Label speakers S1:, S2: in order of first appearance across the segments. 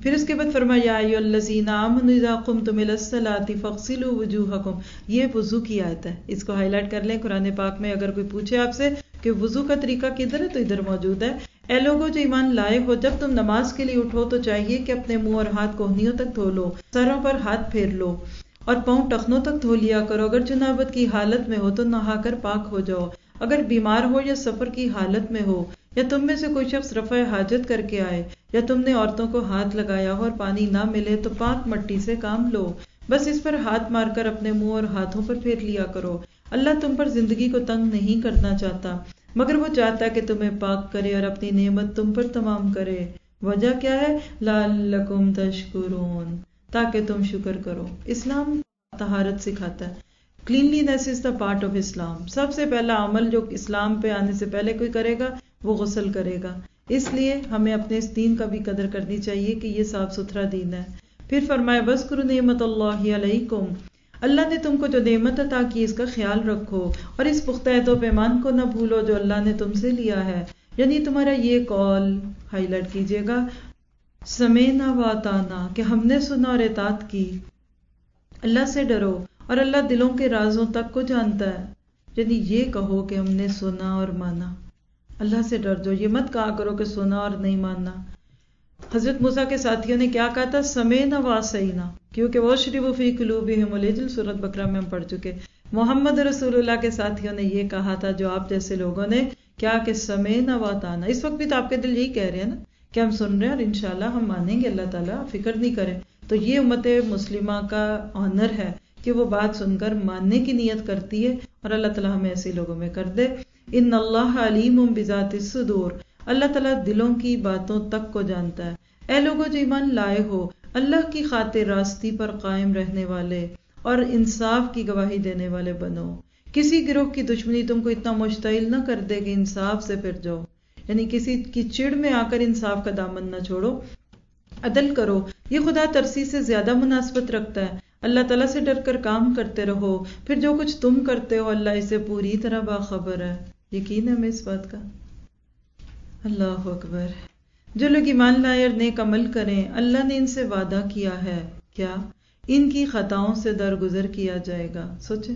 S1: پھر اس کے بعد فرمایا یا ایھا الذین آمنوا اذا قمتم الی الصلاۃ فاغسلوا وجوہکم، یہ وضو کی آیت ہے، اس کو ہائی لائٹ کر لیں۔ قرآن پاک میں اگر کوئی پوچھے آپ سے کہ وضو کا طریقہ کدھر ہے تو ادھر موجود ہے۔ اے لوگوں جو ایمان لائے ہو، جب تم نماز کے لیے اٹھو تو چاہیے کہ اپنے منہ اور ہاتھ کوہنیوں تک دھو لو، سروں پر ہاتھ پھیر لو اور پاؤں ٹخنوں تک دھو لیا کرو۔ اگر جنابت کی حالت میں ہو تو نہا کر پاک ہو جاؤ۔ اگر بیمار ہو یا سفر کی حالت میں ہو، یا تم میں سے کوئی شخص رفع حاجت کر کے آئے، یا تم نے عورتوں کو ہاتھ لگایا ہو اور پانی نہ ملے تو پاک مٹی سے کام لو، بس اس پر ہاتھ مار کر اپنے منہ اور ہاتھوں پر پھیر لیا کرو۔ اللہ تم پر زندگی کو تنگ نہیں کرنا چاہتا، مگر وہ چاہتا ہے کہ تمہیں پاک کرے اور اپنی نعمت تم پر تمام کرے۔ وجہ کیا ہے؟ لعلکم تشکرون، تاکہ تم شکر کرو۔ اسلام طہارت سکھاتا ہے۔ Cleanliness is the part of Islam. سب سے پہلا عمل جو اسلام پہ آنے سے پہلے کوئی کرے گا وہ غسل کرے گا۔ اس لیے ہمیں اپنے اس دین کا بھی قدر کرنی چاہیے کہ یہ صاف ستھرا دین ہے۔ پھر فرمایا وَاذْكُرُوا نِعْمَتَ اللَّهِ عَلَيْكُمْ، اللہ نے تم کو جو نعمت عطا کی اس کا خیال رکھو اور اس پختہ عہد و پیمان کو نہ بھولو جو اللہ نے تم سے لیا ہے، یعنی تمہارا یہ قول ہائی لائٹ کیجئے گا، سمعنا وَأَطَعْنَا، کہ ہم نے سنا اور اطاعت کی۔ اللہ سے ڈرو اور اللہ دلوں کے رازوں تک کو جانتا ہے، یعنی یہ کہو کہ ہم نے سنا اور مانا۔ اللہ سے ڈر جو، یہ مت کہا کرو کہ سنا اور نہیں ماننا۔ حضرت موسیٰ کے ساتھیوں نے کیا کہا تھا؟ سمعنا وعصینا، کیونکہ وَأُشْرِبُوا فِی قُلُوبِہِمُ الْعِجْلَ، سورۃ بقرہ میں ہم پڑھ چکے۔ محمد رسول اللہ کے ساتھیوں نے یہ کہا تھا جو آپ جیسے لوگوں نے کیا کہ سمعنا وأطعنا۔ اس وقت بھی تو آپ کے دل یہی کہہ رہے ہیں نا کہ ہم سن رہے ہیں اور انشاءاللہ ہم مانیں گے، اللہ تعالیٰ فکر نہیں کریں۔ تو یہ امت مسلمہ کا آنر ہے کہ وہ بات سن کر ماننے کی نیت کرتی ہے، اور اللہ تعالیٰ ہمیں ایسے لوگوں میں کر دے۔ ان اللہ علیم بذات الصدور، اللہ تعالیٰ دلوں کی باتوں تک کو جانتا ہے۔ اے لوگوں جو ایمان لائے ہو، اللہ کی خاطر راستی پر قائم رہنے والے اور انصاف کی گواہی دینے والے بنو۔ کسی گروہ کی دشمنی تم کو اتنا مشتعل نہ کر دے کہ انصاف سے پھر جاؤ، یعنی کسی کی چڑ میں آ کر انصاف کا دامن نہ چھوڑو، عدل کرو، یہ خدا ترسی سے زیادہ مناسبت رکھتا ہے۔ اللہ تعالیٰ سے ڈر کر کام کرتے رہو، پھر جو کچھ تم کرتے ہو اللہ اسے پوری طرح باخبر ہے۔ یقین ہے ہمیں اس بات کا؟ اللہ اکبر۔ جو لوگ ایمان لائے اور نیک عمل کریں، اللہ نے ان سے وعدہ کیا ہے کیا؟ ان کی خطاؤں سے درگزر کیا جائے گا۔ سوچیں،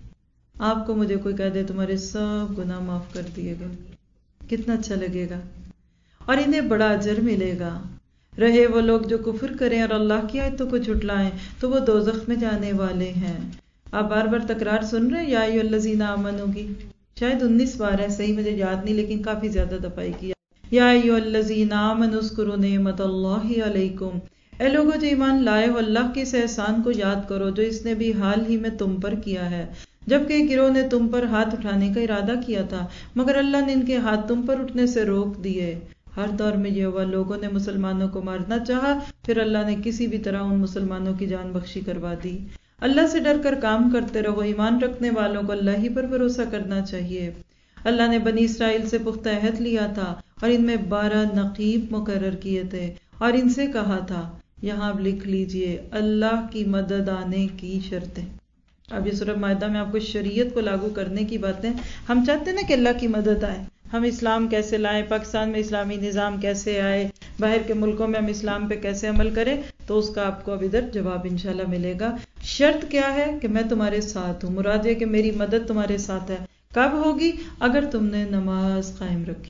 S1: آپ کو مجھے کوئی کہہ دے تمہارے سب گناہ معاف کر دیے گئے، کتنا اچھا لگے گا، اور انہیں بڑا اجر ملے گا۔ رہے وہ لوگ جو کفر کریں اور اللہ کی آیتوں کو جھٹلائیں تو وہ دوزخ میں جانے والے ہیں۔ آپ بار بار تکرار سن رہے ہیں یا ایھا الذین آمنوا کی، شاید 19 بار ہے، صحیح مجھے یاد نہیں، لیکن کافی زیادہ دفعہ کیا۔ یا ایھا الذین آمنوا اذکروا نعمت اللہ علیکم، اے لوگوں جو ایمان لائے ہو اللہ کے اس احسان کو یاد کرو جو اس نے بھی حال ہی میں تم پر کیا ہے، جبکہ ایک گروہ نے تم پر ہاتھ اٹھانے کا ارادہ کیا تھا مگر اللہ نے ان کے ہاتھ تم پر اٹھنے سے روک دیے۔ ہر دور میں یہ ہوا، لوگوں نے مسلمانوں کو مارنا چاہا، پھر اللہ نے کسی بھی طرح ان مسلمانوں کی جان بخشی کروا دی۔ اللہ سے ڈر کر کام کرتے رہو، ایمان رکھنے والوں کو اللہ ہی پر بھروسہ کرنا چاہیے۔ اللہ نے بنی اسرائیل سے پختہ عہد لیا تھا اور ان میں 12 نقیب مقرر کیے تھے اور ان سے کہا تھا، یہاں اب لکھ لیجئے، اللہ کی مدد آنے کی شرطیں۔ اب یہ سورہ مائدہ میں آپ کو شریعت کو لاگو کرنے کی باتیں، ہم چاہتے ہیں نا کہ اللہ کی مدد آئے، ہم اسلام کیسے لائیں، پاکستان میں اسلامی نظام کیسے آئے، باہر کے ملکوں میں ہم اسلام پہ کیسے عمل کریں، تو اس کا آپ کو اب ادھر جواب انشاءاللہ ملے گا۔ شرط کیا ہے؟ کہ میں تمہارے ساتھ ہوں، مراد یہ کہ میری مدد تمہارے ساتھ ہے۔ کب ہوگی؟ اگر تم نے نماز قائم رکھی۔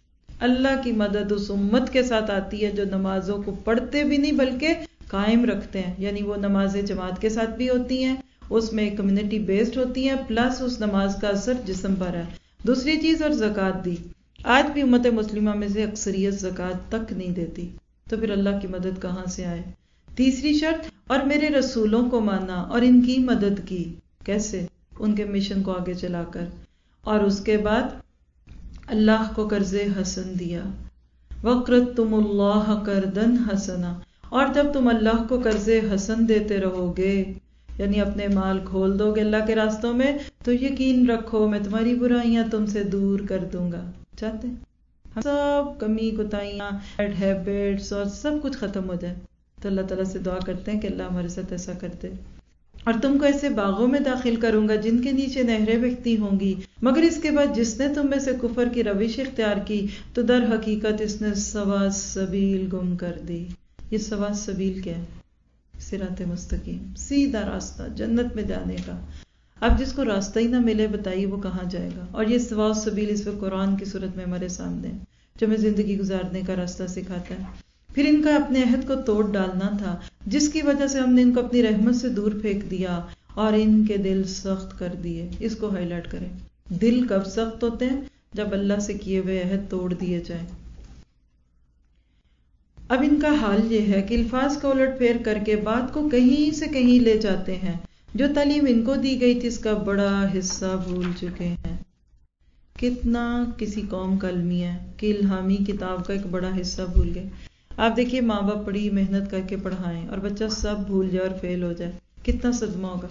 S1: اللہ کی مدد اس امت کے ساتھ آتی ہے جو نمازوں کو پڑھتے بھی نہیں بلکہ قائم رکھتے ہیں، یعنی وہ نماز جماعت کے ساتھ بھی ہوتی ہیں، اس میں کمیونٹی بیسڈ ہوتی ہیں، پلس اس نماز کا اثر جسم پر ہے۔ دوسری چیز، اور زکوٰۃ دی۔ آج بھی امت مسلمہ میں سے اکثریت زکوٰۃ تک نہیں دیتی، تو پھر اللہ کی مدد کہاں سے آئے؟ تیسری شرط، اور میرے رسولوں کو مانا اور ان کی مدد کی۔ کیسے؟ ان کے مشن کو آگے چلا کر۔ اور اس کے بعد اللہ کو قرض حسن دیا، وَقْرَضْتُمُ اللَّهَ قَرْضًا حَسَنًا، اور جب تم اللہ کو قرض حسن دیتے رہو گے، یعنی اپنے مال کھول دو گے اللہ کے راستوں میں، تو یقین رکھو میں تمہاری برائیاں تم سے دور کر دوں گا۔ چاہتے ہیں ہم سب کمی کوتاہیاں، بیڈ ہیبٹس اور سب کچھ ختم ہو جائے، تو اللہ تعالیٰ سے دعا کرتے ہیں کہ اللہ ہمارے ساتھ ایسا کر دے۔ اور تم کو ایسے باغوں میں داخل کروں گا جن کے نیچے نہریں بہتی ہوں گی، مگر اس کے بعد جس نے تم میں سے کفر کی روش اختیار کی تو در حقیقت اس نے سوا سبیل گم کر دی۔ یہ سوا سبیل کیا ہے؟ صراط مستقیم، سیدھا راستہ جنت میں جانے کا۔ اب جس کو راستہ ہی نہ ملے بتائیے وہ کہاں جائے گا؟ اور یہ سوا سبیل اس وقت قرآن کی صورت میں ہمارے سامنے ہے جو ہمیں زندگی گزارنے کا راستہ سکھاتا ہے۔ پھر ان کا اپنے عہد کو توڑ ڈالنا تھا جس کی وجہ سے ہم نے ان کو اپنی رحمت سے دور پھینک دیا اور ان کے دل سخت کر دیے۔ اس کو ہائی لائٹ کریں، دل کب سخت ہوتے ہیں؟ جب اللہ سے کیے ہوئے عہد توڑ دیے جائیں۔ اب ان کا حال یہ ہے کہ الفاظ کا الٹ پھیر کر کے بات کو کہیں سے کہیں لے جاتے ہیں۔ جو تعلیم ان کو دی گئی تھی اس کا بڑا حصہ بھول چکے ہیں۔ کتنا کسی قوم کا المیہ ہے کہ الہامی کتاب کا ایک بڑا حصہ بھول گئے۔ آپ دیکھیے ماں باپ بڑی محنت کر کے پڑھائیں اور بچہ سب بھول جائے اور فیل ہو جائے، کتنا صدمہ ہوگا۔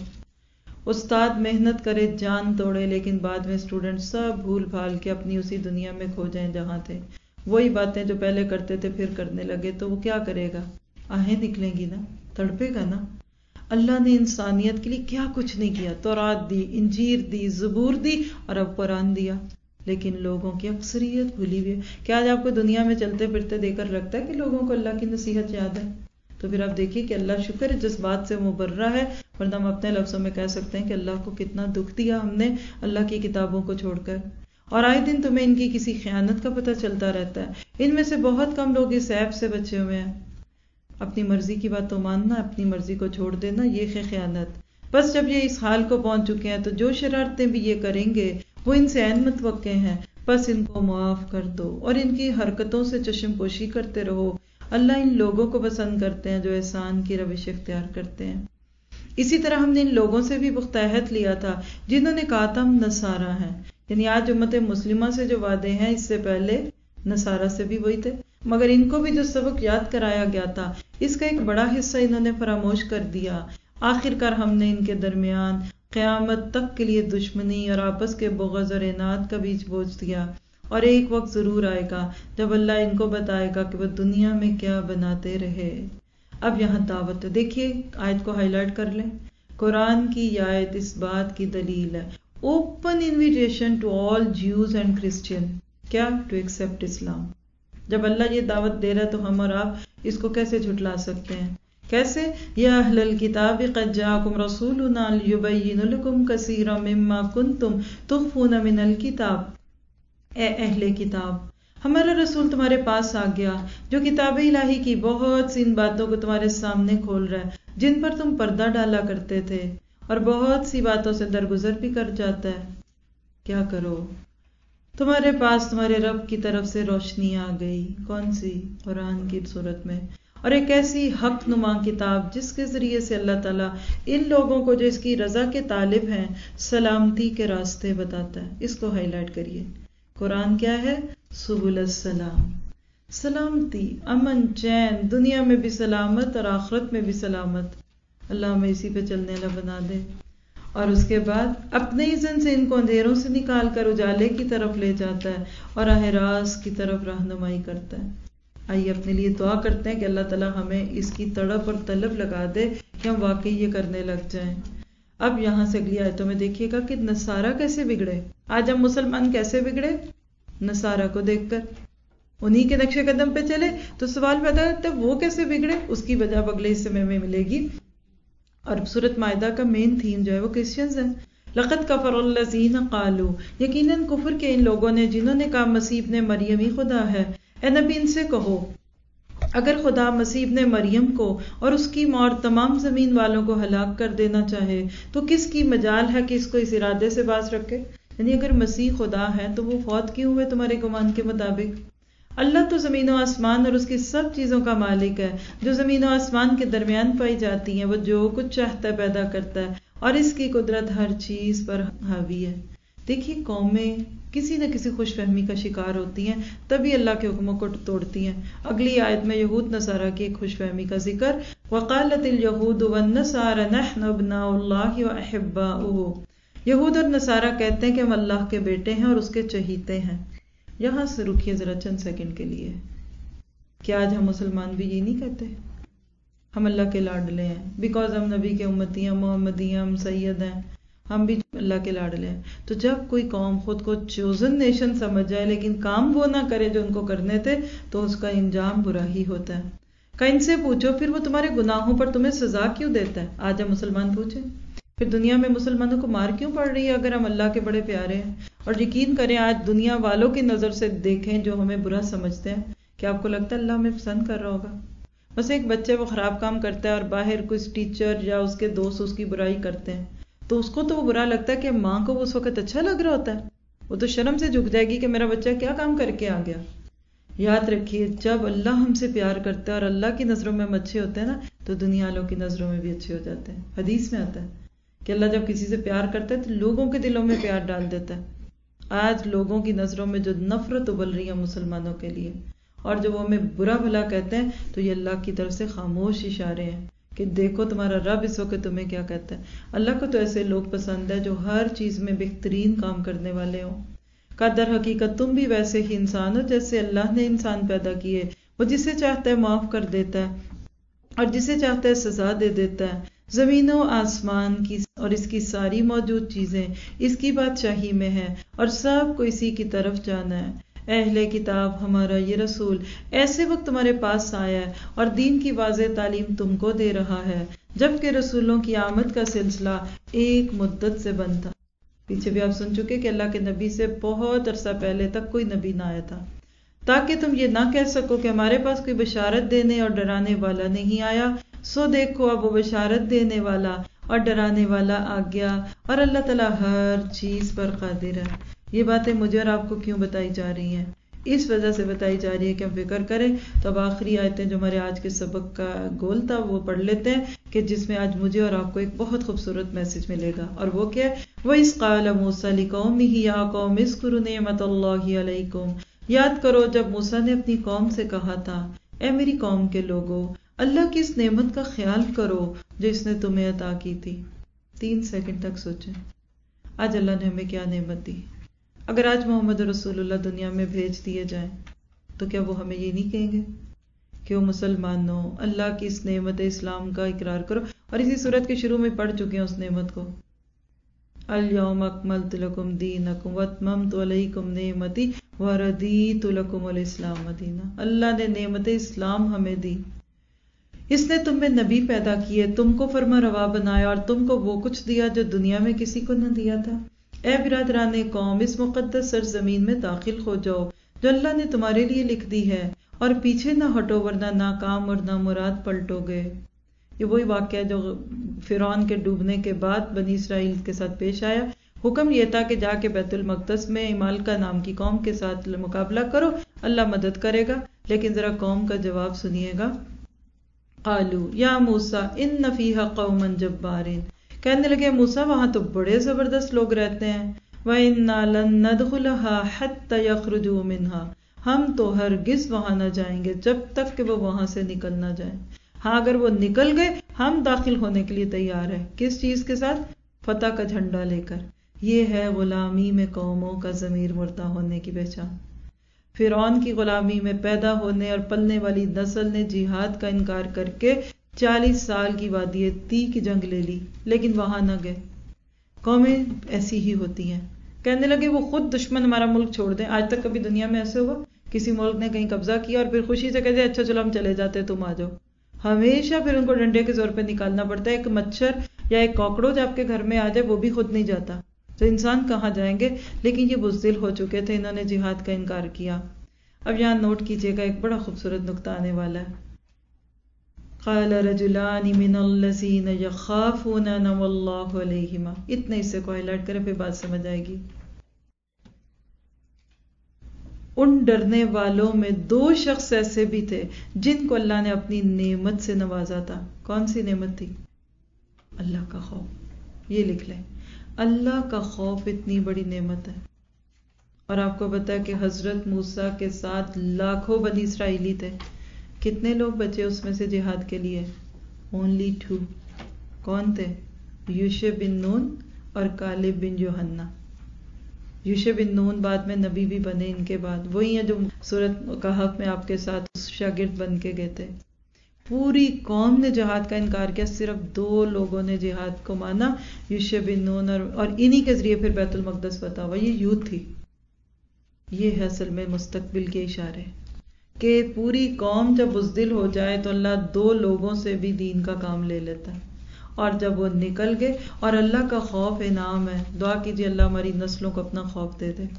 S1: استاد محنت کرے جان توڑے لیکن بعد میں اسٹوڈنٹ سب بھول بھال کے اپنی اسی دنیا میں کھو جائیں جہاں تھے۔ وہی باتیں جو پہلے کرتے تھے پھر کرنے لگے تو وہ کیا کرے گا؟ آہیں نکلیں گی نا، تڑپے گا نا۔ اللہ نے انسانیت کے لیے کیا کچھ نہیں کیا، تورات دی، انجیل دی، زبور دی اور اب قرآن دیا، لیکن لوگوں کی اکثریت بھولی ہوئی ہے۔ کیا آج آپ کو دنیا میں چلتے پھرتے دیکھ کر لگتا ہے کہ لوگوں کو اللہ کی نصیحت یاد ہے؟ تو پھر آپ دیکھیے کہ اللہ شکر ہے جس بات سے مبرہ ہے، ورنہ ہم اپنے لفظوں میں کہہ سکتے ہیں کہ اللہ کو کتنا دکھ دیا ہم نے اللہ کی کتابوں کو چھوڑ کر۔ اور آئے دن تمہیں ان کی کسی خیانت کا پتہ چلتا رہتا ہے۔ ان میں سے بہت کم لوگ اس عیب سے بچے ہوئے ہیں۔ اپنی مرضی کی بات تو ماننا، اپنی مرضی کو چھوڑ دینا، یہ ہے خیانت۔ بس جب یہ اس حال کو پہنچ چکے ہیں تو جو شرارتیں بھی یہ کریں گے وہ ان سے عین متوقع ہیں، بس ان کو معاف کر دو اور ان کی حرکتوں سے چشم پوشی کرتے رہو۔ اللہ ان لوگوں کو پسند کرتے ہیں جو احسان کی روش اختیار کرتے ہیں۔ اسی طرح ہم نے ان لوگوں سے بھی پختہ عہد لیا تھا جنہوں نے کہا تھا ہم نصارہ ہیں، یعنی آج امت مسلمہ سے جو وعدے ہیں اس سے پہلے نصارہ سے بھی وہی تھے، مگر ان کو بھی جو سبق یاد کرایا گیا تھا اس کا ایک بڑا حصہ انہوں نے فراموش کر دیا۔ آخر کار ہم نے ان کے درمیان قیامت تک کے لیے دشمنی اور آپس کے بغض اور عناد کا بیج بوجھ دیا، اور ایک وقت ضرور آئے گا جب اللہ ان کو بتائے گا کہ وہ دنیا میں کیا بناتے رہے۔ اب یہاں دعوت ہے، دیکھیے آیت کو ہائی لائٹ کر لیں۔ قرآن کی یہ آیت اس بات کی دلیل ہے، open invitation to all Jews and Christian, کیا؟ To accept Islam. جب اللہ یہ دعوت دے رہا ہے تو ہم اور آپ اس کو کیسے جھٹلا سکتے ہیں؟ کیسے؟ یا اہل الکتاب قد جاءکم رسولنا لیبین لکم کثیرا مما کنتم تخفون من الکتاب، اے اہل کتاب ہمارا رسول تمہارے پاس آ گیا جو کتاب الہی کی بہت سی ان باتوں کو تمہارے سامنے کھول رہا ہے جن پر تم پردہ ڈالا کرتے تھے، اور بہت سی باتوں سے درگزر بھی کر جاتا ہے۔ کیا کرو؟ تمہارے پاس تمہارے رب کی طرف سے روشنی آ گئی، کون سی؟ قرآن کی صورت میں، اور ایک ایسی حق نما کتاب جس کے ذریعے سے اللہ تعالیٰ ان لوگوں کو جو اس کی رضا کے طالب ہیں سلامتی کے راستے بتاتا ہے۔ اس کو ہائی لائٹ کریے۔ قرآن کیا ہے؟ سبل السلام، سلامتی، امن، چین، دنیا میں بھی سلامت اور آخرت میں بھی سلامت۔ اللہ ہمیں اسی پہ چلنے والا بنا دے۔ اور اس کے بعد اپنے اذن سے ان کو اندھیروں سے نکال کر اجالے کی طرف لے جاتا ہے اور راہ راست کی طرف رہنمائی کرتا ہے۔ آئیے اپنے لیے دعا کرتے ہیں کہ اللہ تعالیٰ ہمیں اس کی تڑپ اور طلب لگا دے کہ ہم واقعی یہ کرنے لگ جائیں۔ اب یہاں سے اگلی آیتوں میں دیکھیے گا کہ نصارہ کیسے بگڑے۔ آج ہم مسلمان کیسے بگڑے؟ نصارہ کو دیکھ کر، انہی کے نقش قدم پہ چلے تو سوال پیدا ہوتا ہے وہ کیسے بگڑے؟ اس کی وجہ اب اگلے حصے میں ملے گی۔ اور سورۃ مائدہ کا مین تھیم جو ہے وہ کرسچنز ہیں۔ لقد کفر الذین قالوا، یقیناً کفر کے ان لوگوں نے جنہوں نے کہا مسیح ابن مریم ہی خدا ہے۔ اے نبی ان سے کہو اگر خدا مسیح ابن مریم کو اور اس کی ماں اور تمام زمین والوں کو ہلاک کر دینا چاہے تو کس کی مجال ہے کہ اس کو اس ارادے سے باز رکھے؟ یعنی اگر مسیح خدا ہے تو وہ فوت کیوں ہوئے تمہارے گمان کے مطابق؟ اللہ تو زمین و آسمان اور اس کی سب چیزوں کا مالک ہے، جو زمین و آسمان کے درمیان پائی جاتی ہیں، وہ جو کچھ چاہتا ہے پیدا کرتا ہے اور اس کی قدرت ہر چیز پر حاوی ہے۔ دیکھیے قومیں کسی نہ کسی خوش فہمی کا شکار ہوتی ہیں تبھی اللہ کے حکموں کو توڑتی ہیں۔ اگلی آیت میں یہود نصارہ کی ایک خوش فہمی کا ذکر، وقالت اليہود والنصارى نحن ابناء اللہ واحباؤہ، یہود اور نصارہ کہتے ہیں کہ ہم اللہ کے بیٹے ہیں اور اس کے چہیتے ہیں۔ یہاں سے رکیے ذرا چند سیکنڈ کے لیے، کیا آج ہم مسلمان بھی یہ نہیں کہتے ہم اللہ کے لاڈلے ہیں؟ بیکاز ہم نبی کے امتی ہیں، محمدی ہیں، ہم سید ہیں، ہم بھی اللہ کے لاڈلے ہیں۔ تو جب کوئی قوم خود کو چوزن نیشن سمجھ جائے لیکن کام وہ نہ کرے جو ان کو کرنے تھے تو اس کا انجام برا ہی ہوتا ہے۔ کہ ان سے پوچھو پھر وہ تمہارے گناہوں پر تمہیں سزا کیوں دیتا ہے. آج ہم مسلمان پوچھیں پھر دنیا میں مسلمانوں کو مار کیوں پڑ رہی ہے اگر ہم اللہ کے بڑے پیارے ہیں. اور یقین کریں آج دنیا والوں کی نظر سے دیکھیں جو ہمیں برا سمجھتے ہیں، کہ آپ کو لگتا ہے اللہ ہمیں پسند کر رہا ہوگا؟ بس ایک بچے وہ خراب کام کرتا ہے اور باہر کچھ ٹیچر یا اس کے دوست اس کی برائی کرتے ہیں تو اس کو تو وہ برا لگتا ہے کہ ماں کو اس وقت اچھا لگ رہا ہوتا ہے. وہ تو شرم سے جھک جائے گی کہ میرا بچہ کیا کام کر کے آ گیا. یاد رکھیے جب اللہ ہم سے پیار کرتا ہے اور اللہ کی نظروں میں ہم اچھے ہوتے ہیں نا تو دنیا والوں کی نظروں میں بھی اچھے ہو جاتے ہیں. حدیث میں آتا ہے کہ اللہ جب کسی سے پیار کرتا ہے تو لوگوں کے دلوں میں پیار ڈال دیتا ہے. آج لوگوں کی نظروں میں جو نفرت ابل رہی ہے مسلمانوں کے لیے اور جب وہ ہمیں برا بھلا کہتے ہیں تو یہ اللہ کی طرف سے خاموش اشارے ہیں کہ دیکھو تمہارا رب اس وقت تمہیں کیا کہتا ہے. اللہ کو تو ایسے لوگ پسند ہے جو ہر چیز میں بہترین کام کرنے والے ہوں. کا در حقیقت تم بھی ویسے ہی انسان ہو جیسے اللہ نے انسان پیدا کیے. وہ جسے چاہتا ہے معاف کر دیتا ہے اور جسے چاہتا ہے سزا دے دیتا ہے. زمین و آسمان کی اور اس کی ساری موجود چیزیں اس کی بادشاہی میں ہیں اور سب کو اسی کی طرف جانا ہے. اہل کتاب ہمارا یہ رسول ایسے وقت تمہارے پاس آیا ہے اور دین کی واضح تعلیم تم کو دے رہا ہے جبکہ رسولوں کی آمد کا سلسلہ ایک مدت سے بند تھا. پیچھے بھی آپ سن چکے کہ اللہ کے نبی سے بہت عرصہ پہلے تک کوئی نبی نہ آیا تھا تاکہ تم یہ نہ کہہ سکو کہ ہمارے پاس کوئی بشارت دینے اور ڈرانے والا نہیں آیا. سو دیکھو اب وہ بشارت دینے والا اور ڈرانے والا آ گیا اور اللہ تعالیٰ ہر چیز پر قادر ہے. یہ باتیں مجھے اور آپ کو کیوں بتائی جا رہی ہیں؟ اس وجہ سے بتائی جا رہی ہے کہ ہم فکر کریں. تو اب آخری آیتیں جو ہمارے آج کے سبق کا گول تھا وہ پڑھ لیتے ہیں کہ جس میں آج مجھے اور آپ کو ایک بہت خوبصورت میسج ملے گا. اور وہ کیا ہے؟ وَإِذْ قَالَ مُوسَىٰ لِقَوْمِهِ يَا قَوْمِ اذْكُرُوا نِعْمَتَ اللَّهِ عَلَيْكُمْ. یاد کرو جب موسیٰ نے اپنی قوم سے کہا تھا اے میری قوم کے لوگوں اللہ کی اس نعمت کا خیال کرو جو اس نے تمہیں عطا کی تھی. 3 سیکنڈ تک سوچیں آج اللہ نے ہمیں کیا نعمت دی. اگر آج محمد رسول اللہ دنیا میں بھیج دیے جائیں تو کیا وہ ہمیں یہ نہیں کہیں گے کہ وہ مسلمانوں اللہ کی اس نعمت اسلام کا اقرار کرو. اور اسی صورت کے شروع میں پڑھ چکے ہیں اس نعمت کو. الیوم اکملت لکم دینکم واتممت علیکم نعمتی وردیت لکم الاسلام دینا. اللہ نے نعمت اسلام ہمیں دی. اس نے تم میں نبی پیدا کیے، تم کو فرما روا بنایا اور تم کو وہ کچھ دیا جو دنیا میں کسی کو نہ دیا تھا. اے برادران قوم اس مقدس سرزمین میں داخل ہو جاؤ جو اللہ نے تمہارے لیے لکھ دی ہے اور پیچھے نہ ہٹو ورنہ ناکام اور نامراد پلٹو گے. یہ وہی واقعہ جو فرعون کے ڈوبنے کے بعد بنی اسرائیل کے ساتھ پیش آیا. حکم یہ تھا کہ جا کے بیت المقدس میں عمالقہ نام کی قوم کے ساتھ مقابلہ کرو، اللہ مدد کرے گا. لیکن ذرا قوم کا جواب سنیے گا. قالوا یا موسیٰ ان فیہا قوما جبارین. کہنے لگے موسیٰ وہاں تو بڑے زبردست لوگ رہتے ہیں. وَإِنَّا لَن نَّدْخُلَهَا حَتَّى يَخْرُجُوا مِنْهَا. ہم تو ہرگز وہاں نہ جائیں گے جب تک کہ وہ وہاں سے نکل نہ جائیں. ہاں اگر وہ نکل گئے ہم داخل ہونے کے لیے تیار ہیں. کس چیز کے ساتھ؟ فتح کا جھنڈا لے کر. یہ ہے غلامی میں قوموں کا ضمیر مردہ ہونے کی پہچان. فرعون کی غلامی میں پیدا ہونے اور پلنے والی نسل نے جہاد کا انکار کر کے 40 سال کی وادی طی کی جنگ لے لی لیکن وہاں نہ گئے. قومیں ایسی ہی ہوتی ہیں. کہنے لگے وہ خود دشمن ہمارا ملک چھوڑ دیں. آج تک کبھی دنیا میں ایسے ہوا کسی ملک نے کہیں قبضہ کیا اور پھر خوشی سے کہتے اچھا چلو ہم چلے جاتے تم آ جاؤ؟ ہمیشہ پھر ان کو ڈنڈے کے زور پہ نکالنا پڑتا ہے. ایک مچھر یا ایک کاکروچ آپ کے گھر میں آ جائے وہ بھی خود نہیں جاتا تو انسان کہاں جائیں گے. لیکن یہ بزدل ہو چکے تھے، انہوں نے جہاد کا انکار کیا. اب یہاں نوٹ کیجئے گا ایک بڑا خوبصورت نقطہ آنے والا ہے. قال رجلان من الذین یخافون انعم اللہ علیہما. اتنے حصے کو ہائی لائٹ کریں پھر بات سمجھ آئے گی. ان ڈرنے والوں میں 2 شخص ایسے بھی تھے جن کو اللہ نے اپنی نعمت سے نوازا تھا. کون سی نعمت تھی؟ اللہ کا خوف. یہ لکھ لیں، اللہ کا خوف اتنی بڑی نعمت ہے. اور آپ کو پتا ہے کہ حضرت موسیٰ کے ساتھ لاکھوں بنی اسرائیلی تھے. کتنے لوگ بچے اس میں سے جہاد کے لیے؟ only 2. کون تھے؟ یوشع بن نون اور کالب بن یوحنا. یوشع بن نون بعد میں نبی بھی بنے ان کے بعد. وہی ہیں جو سورۃ کہف میں آپ کے ساتھ شاگرد بن کے گئے تھے. پوری قوم نے جہاد کا انکار کیا، صرف 2 لوگوں نے جہاد کو مانا، یوشع بن نون اور انہی کے ذریعے پھر بیت المقدس فتح ہوا. یہ یوتھ تھی. یہ ہے اصل میں مستقبل کے اشارے کہ پوری قوم جب بزدل ہو جائے تو اللہ 2 لوگوں سے بھی دین کا کام لے لیتا ہے، اور جب وہ نکل گئے، اور اللہ کا خوف انعام ہے، دعا کیجیے اللہ ہماری نسلوں کو اپنا خوف دے دے۔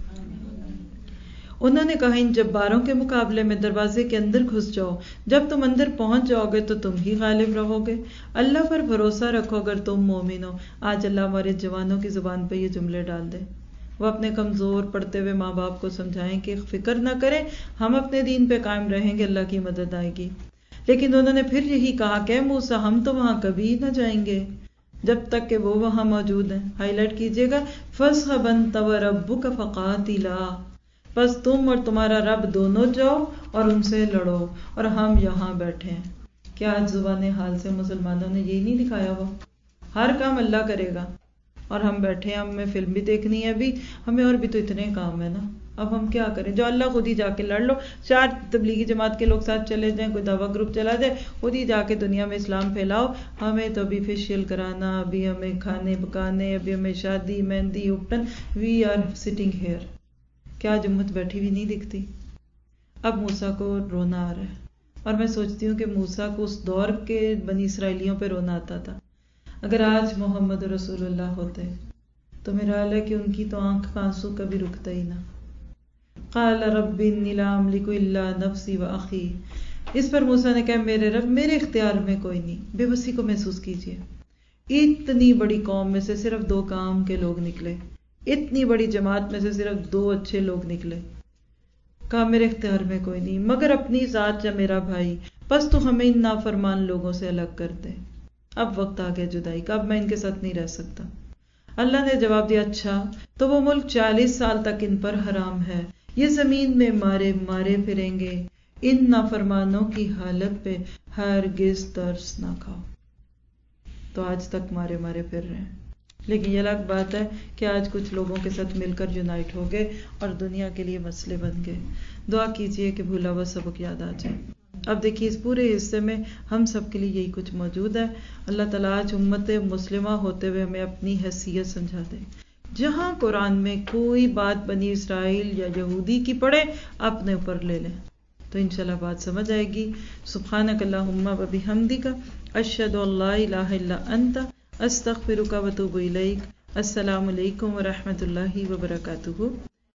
S1: انہوں نے کہا ان جباروں کے مقابلے میں دروازے کے اندر گھس جاؤ، جب تم اندر پہنچ جاؤ گے تو تم ہی غالب رہو گے، اللہ پر بھروسہ رکھو اگر تم مومن ہو۔ آج اللہ ہمارے جوانوں کی زبان پہ یہ جملے ڈال دے، وہ اپنے کمزور پڑتے ہوئے ماں باپ کو سمجھائیں کہ فکر نہ کریں، ہم اپنے دین پہ قائم رہیں گے، اللہ کی مدد آئے گی۔ لیکن انہوں نے پھر یہی کہا کہ موسیٰ ہم تو وہاں کبھی نہ جائیں گے جب تک کہ وہ وہاں موجود ہیں۔ ہائی لائٹ کیجیے گا، فَاذْهَبْ أَنْتَ وَرَبُّكَ فَقَاتِلَا، بس تم اور تمہارا رب دونوں جاؤ اور ان سے لڑو، اور ہم یہاں بیٹھے ہیں۔ کیا آج زبان حال سے مسلمانوں نے یہی نہیں دکھایا ہوا؟ ہر کام اللہ کرے گا اور ہم بیٹھے ہیں، ہمیں فلم بھی دیکھنی ہے ابھی، ہمیں اور بھی تو اتنے کام ہے نا، اب ہم کیا کریں؟ جو اللہ خود ہی جا کے لڑ لو، 4 تبلیغی جماعت کے لوگ ساتھ چلے جائیں، کوئی دعویٰ گروپ چلا جائے، خود ہی جا کے دنیا میں اسلام پھیلاؤ۔ ہمیں تو ابھی فیشیل کرانا، ابھی ہمیں کھانے پکانے، ابھی ہمیں شادی مہندی اپٹن، وی آر سٹنگ ہیئر۔ کیا امت بیٹھی بھی نہیں دکھتی؟ اب موسیٰ کو رونا آ رہا ہے، اور میں سوچتی ہوں کہ موسیٰ کو اس دور کے بنی اسرائیلیوں پہ رونا آتا تھا۔ اگر آج محمد رسول اللہ ہوتے تو میرا خیال ہے کہ ان کی تو آنکھ کا آنسو کبھی رکتا ہی نہ۔ قال رب انی لا املک الا نفسی واخی، اس پر موسیٰ نے کہا میرے رب میرے اختیار میں کوئی نہیں۔ بے بسی کو محسوس کیجئے، اتنی بڑی قوم میں سے صرف 2 کام کے لوگ نکلے، اتنی بڑی جماعت میں سے صرف 2 اچھے لوگ نکلے۔ کہا میرے اختیار میں کوئی نہیں مگر اپنی ذات یا میرا بھائی، بس تو ہمیں ان نافرمان لوگوں سے الگ کر دے، اب وقت آ گیا جدائی کا، اب میں ان کے ساتھ نہیں رہ سکتا۔ اللہ نے جواب دیا اچھا تو وہ ملک 40 سال تک ان پر حرام ہے، یہ زمین میں مارے مارے پھریں گے، ان نافرمانوں کی حالت پہ ہرگز ترس نہ کھاؤ۔ تو آج تک مارے مارے پھر رہے ہیں، لیکن یہ الگ بات ہے کہ آج کچھ لوگوں کے ساتھ مل کر یونائٹ ہو گئے اور دنیا کے لیے مسئلے بن گئے۔ دعا کیجئے کہ بھولا ہوا سبق یاد آ جائے۔ اب دیکھیے اس پورے حصے میں ہم سب کے لیے یہی کچھ موجود ہے۔ اللہ تعالیٰ آج امت مسلمہ ہوتے ہوئے ہمیں اپنی حیثیت سمجھا دے۔ جہاں قرآن میں کوئی بات بنی اسرائیل یا یہودی کی پڑے اپنے اوپر لے لیں تو انشاءاللہ بات سمجھ آئے گی۔ سبحانک اللہم و بحمدک، اشہد ان لا الہ الا انت، استغفرک و اتوب الیک۔ السلام علیکم ورحمۃ اللہ وبرکاتہ۔